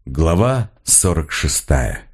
Глава 46.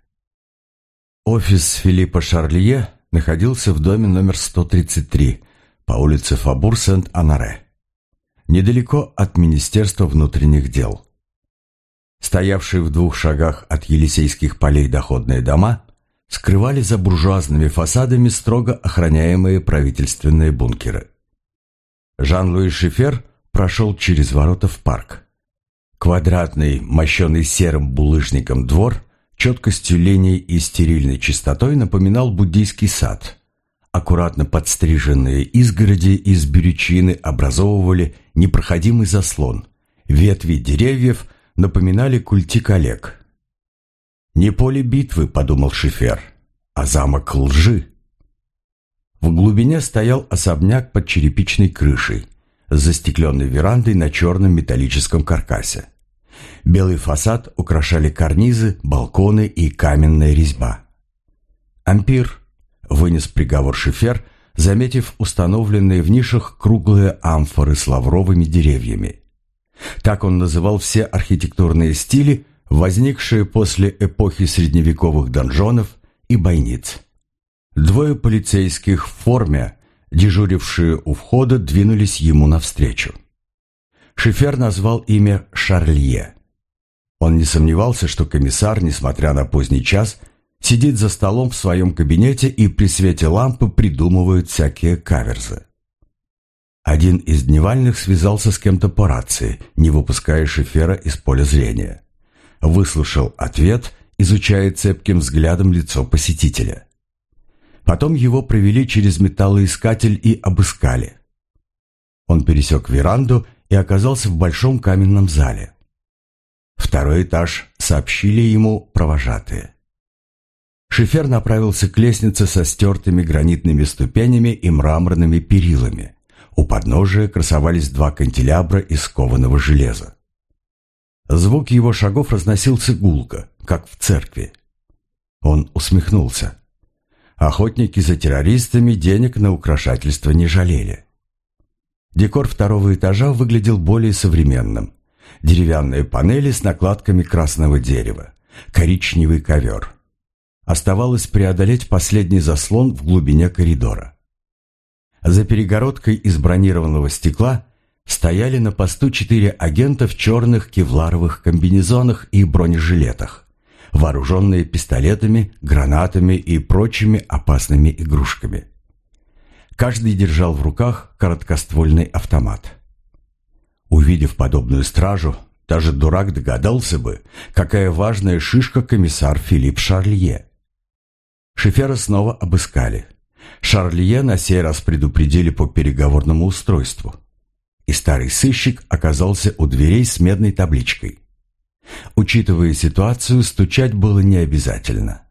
Офис Филиппа Шарлье находился в доме номер 133 по улице Фабур-Сент-Анаре, недалеко от Министерства внутренних дел. Стоявшие в 2 шагах от Елисейских полей доходные дома скрывали за буржуазными фасадами строго охраняемые правительственные бункеры. Жан-Луи Шифер прошел через ворота в парк. Квадратный, мощенный серым булыжником двор четкостью линий и стерильной чистотой напоминал буддийский сад. Аккуратно подстриженные изгороди из берючины образовывали непроходимый заслон. Ветви деревьев напоминали культик Олег. «Не поле битвы», — подумал Шифер, — «а замок лжи». В глубине стоял особняк под черепичной крышей, с застекленной верандой на черном металлическом каркасе. Белый фасад украшали карнизы, балконы и каменная резьба. «Ампир», — вынес приговор Шифер, заметив установленные в нишах круглые амфоры с лавровыми деревьями. Так он называл все архитектурные стили, возникшие после эпохи средневековых донжонов и бойниц. 2 полицейских в форме, дежурившие у входа, двинулись ему навстречу. Шифер назвал имя Шарлье. Он не сомневался, что комиссар, несмотря на поздний час, сидит за столом в своем кабинете и при свете лампы придумывает всякие каверзы. Один из дневальных связался с кем-то по рации, не выпуская Шифера из поля зрения. Выслушал ответ, изучая цепким взглядом лицо посетителя. Потом его провели через металлоискатель и обыскали. Он пересек веранду и оказался в большом каменном зале. 2-й этаж, сообщили ему провожатые. Шифер направился к лестнице со стертыми гранитными ступенями и мраморными перилами. У подножия красовались 2 канделябра из кованого железа. Звук его шагов разносился гулко, как в церкви. Он усмехнулся. Охотники за террористами денег на украшательство не жалели. Декор 2-го этажа выглядел более современным. Деревянные панели с накладками красного дерева, коричневый ковер. Оставалось преодолеть последний заслон в глубине коридора. За перегородкой из бронированного стекла стояли на посту 4 агента в черных кевларовых комбинезонах и бронежилетах, вооруженные пистолетами, гранатами и прочими опасными игрушками. Каждый держал в руках короткоствольный автомат. Увидев подобную стражу, даже дурак догадался бы, какая важная шишка комиссар Филипп Шарлье. Шифера снова обыскали. Шарлье на сей раз предупредили по переговорному устройству. И старый сыщик оказался у дверей с медной табличкой. Учитывая ситуацию, стучать было не обязательно.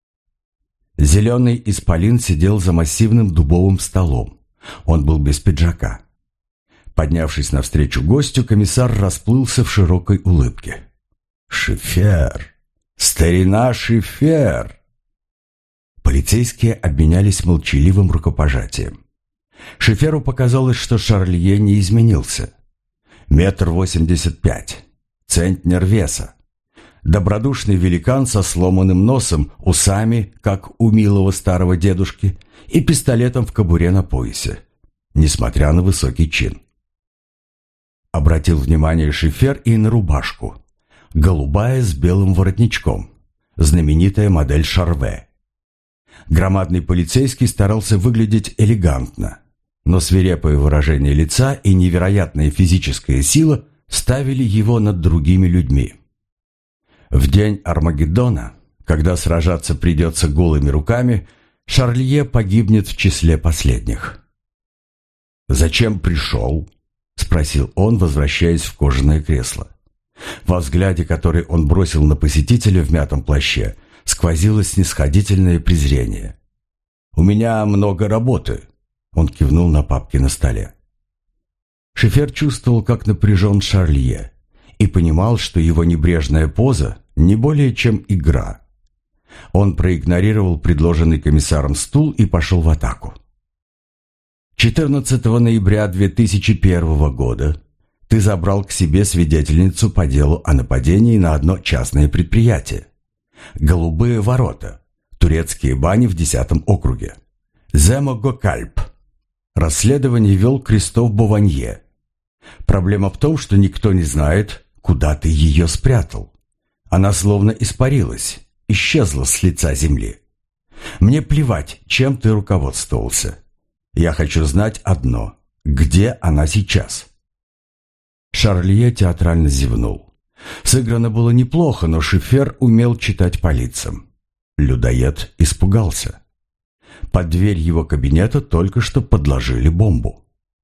Зеленый исполин сидел за массивным дубовым столом. Он был без пиджака. Поднявшись навстречу гостю, комиссар расплылся в широкой улыбке. «Шифер! Старина Шифер!» Полицейские обменялись молчаливым рукопожатием. Шиферу показалось, что Шарлье не изменился. 1,85 м, центнер веса. Добродушный великан со сломанным носом, усами, как у милого старого дедушки, и пистолетом в кобуре на поясе, несмотря на высокий чин. Обратил внимание Шифер и на рубашку. Голубая с белым воротничком. Знаменитая модель Шарве. Громадный полицейский старался выглядеть элегантно, но свирепое выражение лица и невероятная физическая сила ставили его над другими людьми. В день Армагеддона, когда сражаться придется голыми руками, Шарлье погибнет в числе последних. «Зачем пришел?» — спросил он, возвращаясь в кожаное кресло. Во взгляде, который он бросил на посетителя в мятом плаще, сквозило снисходительное презрение. «У меня много работы», — он кивнул на папки на столе. Шифер чувствовал, как напряжен Шарлье, и понимал, что его небрежная поза не более чем игра. Он проигнорировал предложенный комиссаром стул и пошел в атаку. 14 ноября 2001 года Ты забрал к себе свидетельницу по делу о нападении на одно частное предприятие. Голубые ворота. Турецкие бани в 10 округе. Зема Гокальп. Расследование вел Кристоф Бованье. Проблема в том, что никто не знает, куда ты ее спрятал. Она словно испарилась, исчезла с лица земли. Мне плевать, чем ты руководствовался. Я хочу знать одно. Где она сейчас?» Шарлье театрально зевнул. Сыграно было неплохо, но Шифер умел читать по лицам. Людоед испугался. Под дверь его кабинета только что подложили бомбу.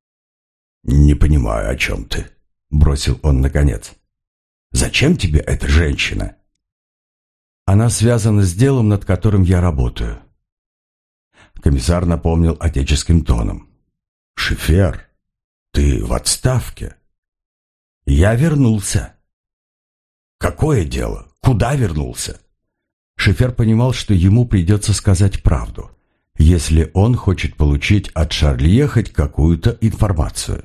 «Не понимаю, о чем ты», — бросил он наконец. «Зачем тебе эта женщина?» «Она связана с делом, над которым я работаю». Комиссар напомнил отеческим тоном. «Шифер, ты в отставке?» «Я вернулся». «Какое дело? Куда вернулся?» Шифер понимал, что ему придется сказать правду, если он хочет получить от Шарлье хоть какую-то информацию.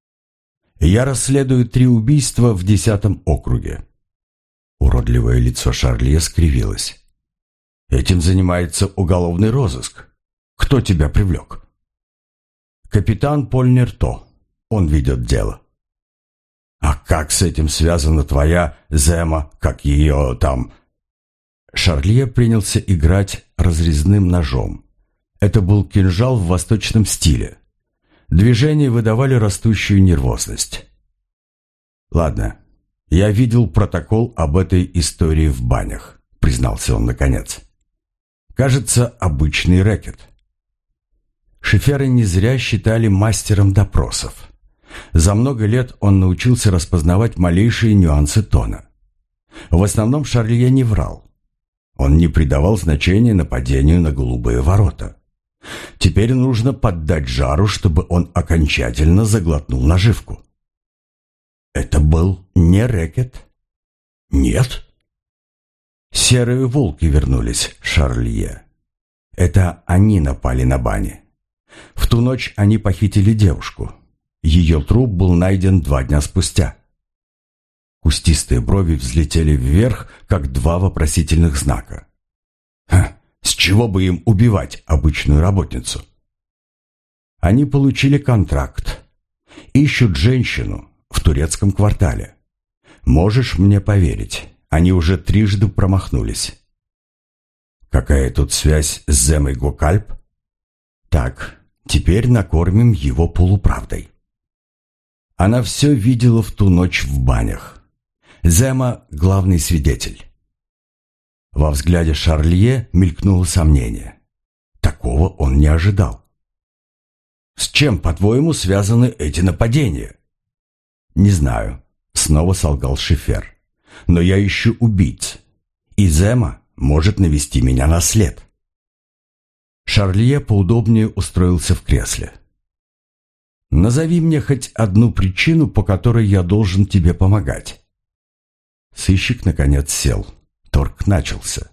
«Я расследую 3 убийства в 10 округе». Уродливое лицо Шарлье скривилось. «Этим занимается уголовный розыск. Кто тебя привлек?» «Капитан Поль Нерто. Он ведет дело». «А как с этим связана твоя Зема, как ее там?» Шарлье принялся играть разрезным ножом. Это был кинжал в восточном стиле. Движения выдавали растущую нервозность. «Ладно, я видел протокол об этой истории в банях», — признался он наконец. «Кажется, обычный рэкет». Шифера не зря считали мастером допросов. За много лет он научился распознавать малейшие нюансы тона. В основном Шарлье не врал. Он не придавал значения нападению на голубые ворота. Теперь нужно поддать жару, чтобы он окончательно заглотнул наживку. «Это был не рэкет?» «Нет». «Серые волки вернулись, Шарлье. Это они напали на бани. В ту ночь они похитили девушку. Ее труп был найден 2 дня спустя». Кустистые брови взлетели вверх, как 2 вопросительных знака. С чего бы им убивать обычную работницу? Они получили контракт. Ищут женщину в турецком квартале. Можешь мне поверить, они уже 3 промахнулись. Какая тут связь с Земой Гокальп? Так, теперь накормим его полуправдой. Она все видела в ту ночь в банях. Зема — главный свидетель. Во взгляде Шарлье мелькнуло сомнение. Такого он не ожидал. «С чем, по-твоему, связаны эти нападения?» «Не знаю», — снова солгал Шифер. «Но я ищу убийц, и Зема может навести меня на след». Шарлье поудобнее устроился в кресле. «Назови мне хоть одну причину, по которой я должен тебе помогать». Сыщик наконец сел. Торг начался.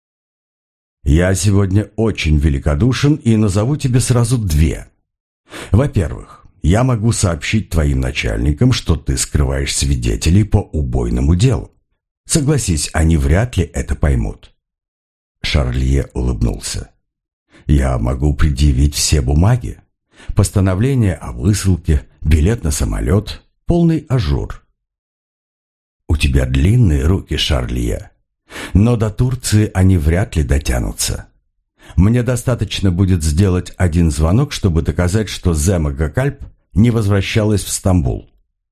«Я сегодня очень великодушен и назову тебе сразу 2. Во-первых, я могу сообщить твоим начальникам, что ты скрываешь свидетелей по убойному делу. Согласись, они вряд ли это поймут». Шарлье улыбнулся. «Я могу предъявить все бумаги. Постановление о высылке, билет на самолет, полный ажур». «У тебя длинные руки, Шарлье. Но до Турции они вряд ли дотянутся. Мне достаточно будет сделать 1 звонок, чтобы доказать, что Зема Гокальп не возвращалась в Стамбул».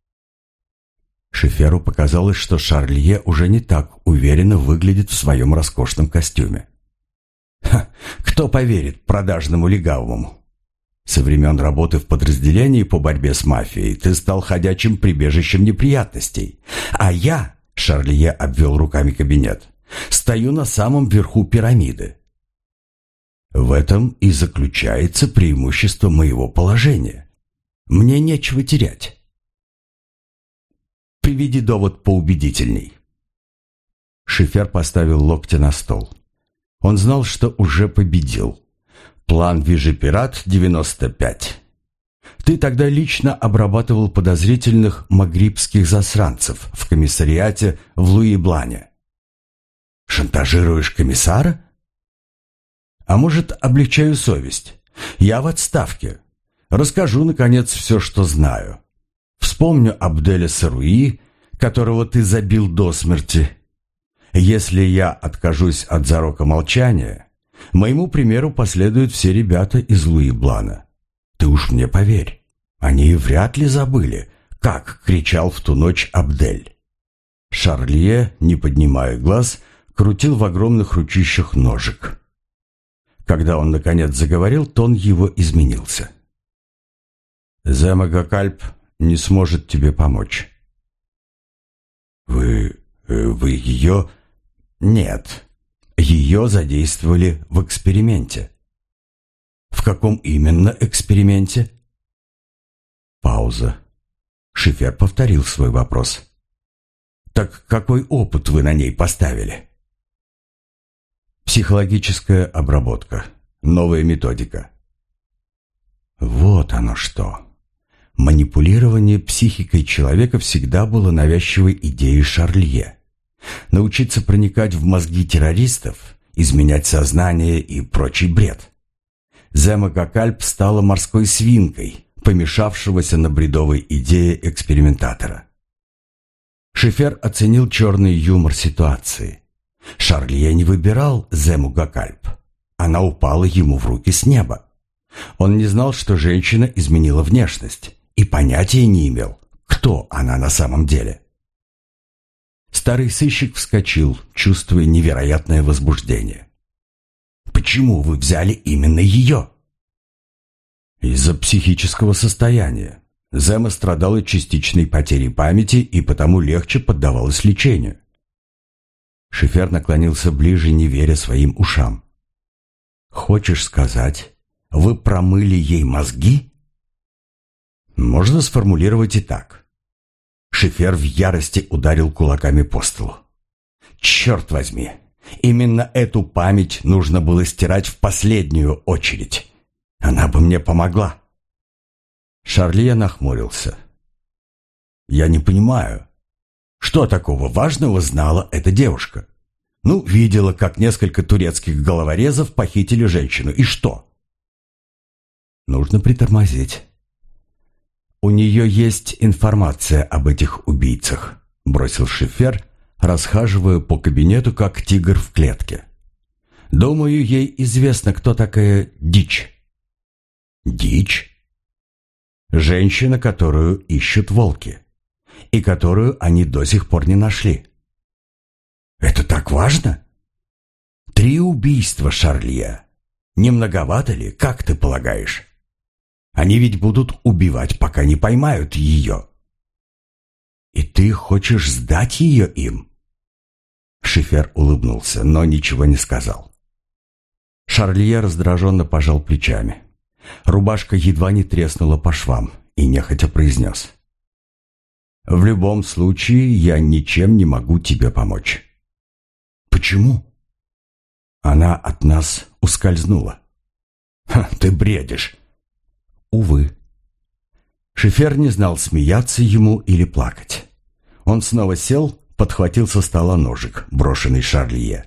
Шиферу показалось, что Шарлье уже не так уверенно выглядит в своем роскошном костюме. Кто поверит продажному легавому? Со времен работы в подразделении по борьбе с мафией ты стал ходячим прибежищем неприятностей. А я, Шарлье обвел руками кабинет, стою на самом верху пирамиды. В этом и заключается преимущество моего положения. Мне нечего терять. Приведи довод поубедительней. Шифер поставил локти на стол. Он знал, что уже победил. План Вижепират 95. Ты тогда лично обрабатывал подозрительных магрибских засранцев в комиссариате в Луи-Блане. Шантажируешь комиссара? А может, облегчаю совесть? Я в отставке. Расскажу, наконец, все, что знаю. Вспомню Абделя Саруи, которого ты забил до смерти. Если я откажусь от зарока молчания, моему примеру последуют все ребята из Луи-Блана. Ты уж мне поверь, они вряд ли забыли, как кричал в ту ночь Абдель. Шарлье, не поднимая глаз, крутил в огромных ручищах ножик. Когда он, наконец, заговорил, тон его изменился. «Зема Гакальп не сможет тебе помочь». «Вы ее...» «Нет, ее задействовали в эксперименте». «В каком именно эксперименте?» Пауза. Шифер повторил свой вопрос. «Так какой опыт вы на ней поставили?» «Психологическая обработка. Новая методика». Вот оно что. Манипулирование психикой человека всегда было навязчивой идеей Шарлье. Научиться проникать в мозги террористов, изменять сознание и прочий бред. Зема Гакальп стала морской свинкой, помешавшегося на бредовой идее экспериментатора. Шифер оценил черный юмор ситуации. Шарлье не выбирал Зему Гакальп. Она упала ему в руки с неба. Он не знал, что женщина изменила внешность, и понятия не имел, кто она на самом деле. Старый сыщик вскочил, чувствуя невероятное возбуждение. «Почему вы взяли именно ее?» «Из-за психического состояния. Зема страдала частичной потерей памяти и потому легче поддавалась лечению». Шифер наклонился ближе, не веря своим ушам. «Хочешь сказать, вы промыли ей мозги?» Можно сформулировать и так. Шифер в ярости ударил кулаками по столу. «Черт возьми! Именно эту память нужно было стирать в последнюю очередь. Она бы мне помогла». Шарлье нахмурился. «Я не понимаю, что такого важного знала эта девушка? Ну, видела, как несколько турецких головорезов похитили женщину. И что?» «Нужно притормозить. У нее есть информация об этих убийцах», — бросил Шифер, расхаживая по кабинету, как тигр в клетке. «Думаю, ей известно, кто такая Дичь». «Дичь?» «Женщина, которую ищут волки, и которую они до сих пор не нашли». «Это так важно?» 3 убийства, Шарлье. Не многовато ли, как ты полагаешь? Они ведь будут убивать, пока не поймают ее». «И ты хочешь сдать ее им?» Шифер улыбнулся, но ничего не сказал. Шарлье раздраженно пожал плечами. Рубашка едва не треснула по швам и нехотя произнес: «В любом случае, я ничем не могу тебе помочь». «Почему?» «Она от нас ускользнула». «Ты бредишь». «Увы». Шифер не знал, смеяться ему или плакать. Он снова сел, подхватил со стола ножик, брошенный Шарлье.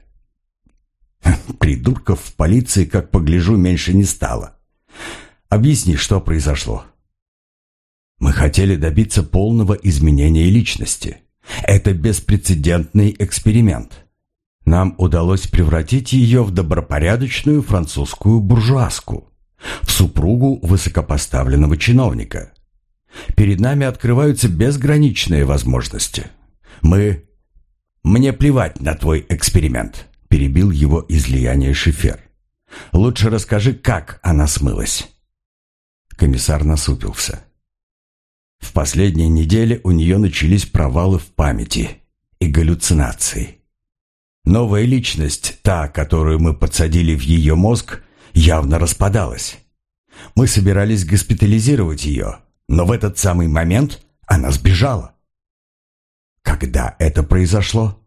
«Придурков в полиции, как погляжу, меньше не стало. Объясни, что произошло». «Мы хотели добиться полного изменения личности. Это беспрецедентный эксперимент. Нам удалось превратить ее в добропорядочную французскую буржуазку, в супругу высокопоставленного чиновника. Перед нами открываются безграничные возможности. Мне плевать на твой эксперимент», — перебил его излияние Шифер. «Лучше расскажи, как она смылась». Комиссар насупился. В последние недели у нее начались провалы в памяти и галлюцинации. Новая личность, та, которую мы подсадили в ее мозг, явно распадалась. Мы собирались госпитализировать ее, но в этот самый момент она сбежала. Когда это произошло?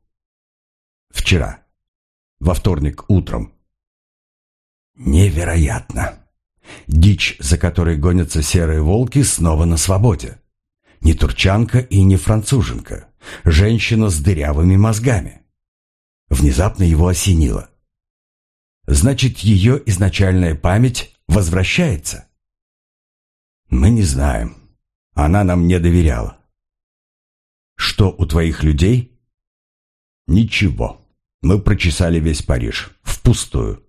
Вчера. Во вторник утром. Невероятно. Дичь, за которой гонятся серые волки, снова на свободе. Не турчанка и не француженка. Женщина с дырявыми мозгами. Внезапно его осенило. Значит, ее изначальная память возвращается? Мы не знаем. Она нам не доверяла. Что у твоих людей? Ничего. Мы прочесали весь Париж. Впустую.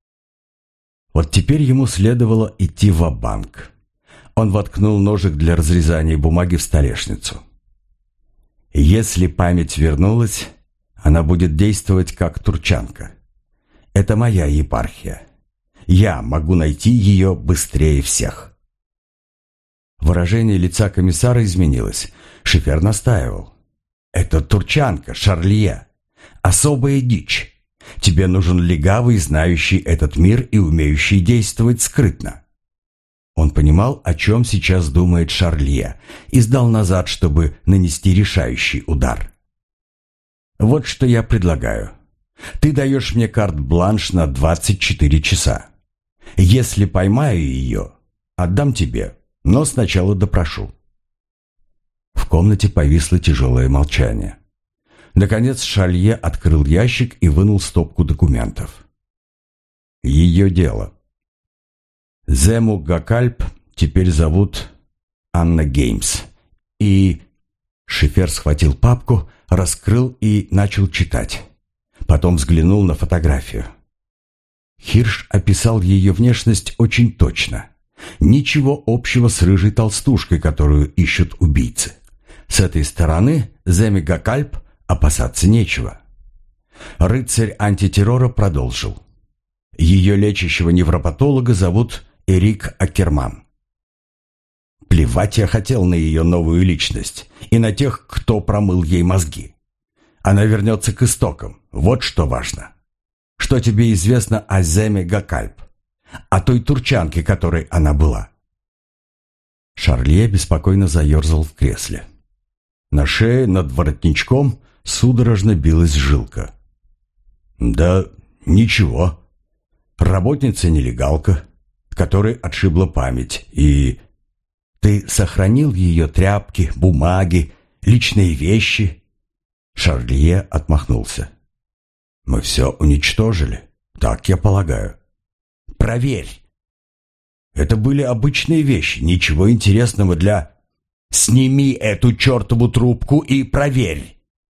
Вот теперь ему следовало идти ва-банк. Он воткнул ножик для разрезания бумаги в столешницу. Если память вернулась, она будет действовать как турчанка. Это моя епархия. Я могу найти ее быстрее всех. Выражение лица комиссара изменилось. Шифер настаивал. Это турчанка, Шарлье. Особая дичь. Тебе нужен легавый, знающий этот мир и умеющий действовать скрытно. Он понимал, о чем сейчас думает Шарлье, и сдал назад, чтобы нанести решающий удар. Вот что я предлагаю. Ты даешь мне карт-бланш на 24 часа. Если поймаю ее, отдам тебе, но сначала допрошу. В комнате повисло тяжелое молчание. Наконец Шарлье открыл ящик и вынул стопку документов. Ее дело. Зему Гакальп теперь зовут Анна Геймс. И... Шифер схватил папку, раскрыл и начал читать. Потом взглянул на фотографию. Хирш описал ее внешность очень точно. Ничего общего с рыжей толстушкой, которую ищут убийцы. С этой стороны Земи Гакальп опасаться нечего. Рыцарь антитеррора продолжил. Ее лечащего невропатолога зовут Эрик Акерман. Плевать я хотел на ее новую личность и на тех, кто промыл ей мозги. Она вернется к истокам, вот что важно. Что тебе известно о Земе Гакальп? О той турчанке, которой она была? Шарлье беспокойно заерзал в кресле. На шее над воротничком судорожно билась жилка. Да ничего. Работница-нелегалка, которой отшибла память. И ты сохранил ее тряпки, бумаги, личные вещи? Шарлье отмахнулся. Мы все уничтожили, так я полагаю. Проверь. Это были обычные вещи, ничего интересного для... Сними эту чертову трубку и проверь.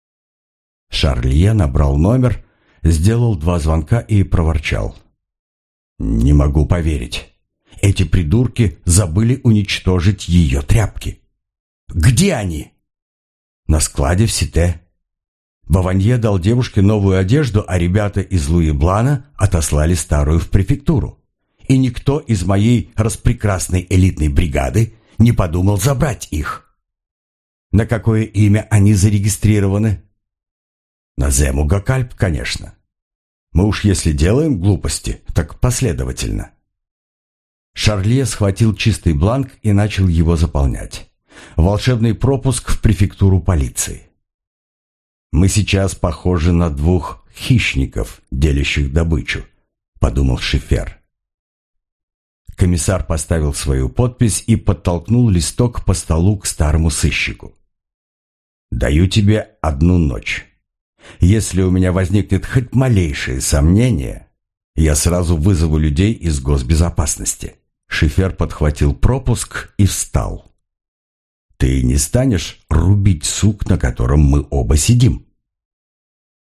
Шарлье набрал номер, сделал 2 звонка и проворчал. Не могу поверить. Эти придурки забыли уничтожить ее тряпки. Где они? На складе в Сите. Баванье дал девушке новую одежду, а ребята из Луи-Блана отослали старую в префектуру. И никто из моей распрекрасной элитной бригады не подумал забрать их. На какое имя они зарегистрированы? На Зему Гакальп, конечно. Мы уж если делаем глупости, так последовательно. Шарлье схватил чистый бланк и начал его заполнять. Волшебный пропуск в префектуру полиции. «Мы сейчас похожи на 2 хищников, делящих добычу», — подумал Шифер. Комиссар поставил свою подпись и подтолкнул листок по столу к старому сыщику. «Даю тебе 1 ночь. Если у меня возникнет хоть малейшее сомнение, я сразу вызову людей из госбезопасности». Шифер подхватил пропуск и встал. «Ты не станешь рубить сук, на котором мы оба сидим?»